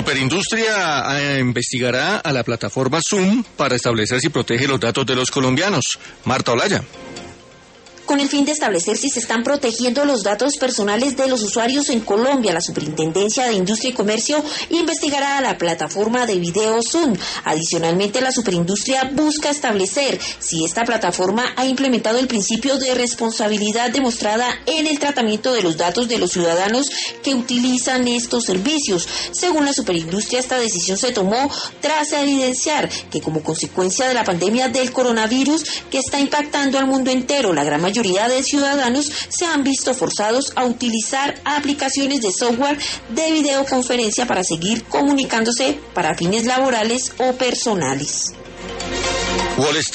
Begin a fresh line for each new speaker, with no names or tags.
Superindustria investigará a la plataforma Zoom para establecer si protege los datos de los colombianos. Marta Olaya.
Con el fin de establecer si se están protegiendo los datos personales de los usuarios en Colombia, la Superintendencia de Industria y Comercio investigará a la plataforma de video Zoom. Adicionalmente, la Superindustria busca establecer si esta plataforma ha implementado el principio de responsabilidad demostrada en el tratamiento de los datos de los ciudadanos que utilizan estos servicios. Según la Superindustria, esta decisión se tomó tras evidenciar que como consecuencia de la pandemia del coronavirus que está impactando al mundo entero, la gran mayoría de ciudadanos se han visto forzados a utilizar aplicaciones de software de videoconferencia para seguir comunicándose para fines laborales o personales.